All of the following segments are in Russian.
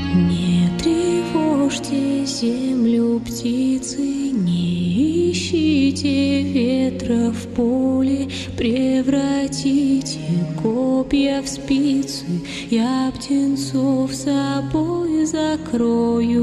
Не тревожьте землю, птицы, не ищите ветра в поле, превратите копья в спицы, я птенцов собой закрою.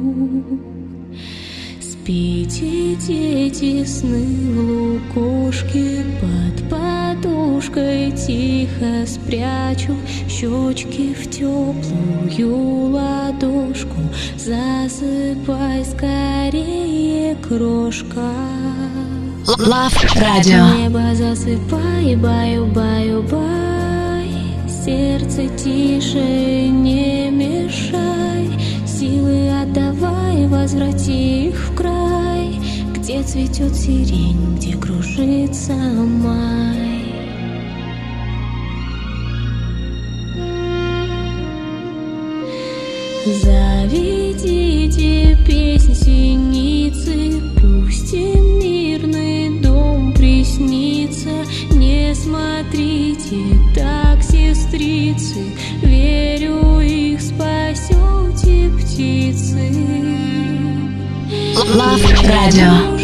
Спите, дети, сны в лукошке, под подушкой тихо спрячу щечки в теплую ладошку. Засыпай скорее, крошка. Love Radio. Небо засыпай, баю-баю-бай. Сердце тише, не мешай. Силы отдавай, возврати их в край, где цветет сирень, где кружится май. Заведите песнь синицы, пусть им мирный дом приснится. Не смотрите так, сестрицы, верю, их спасете птицы. Love Radio.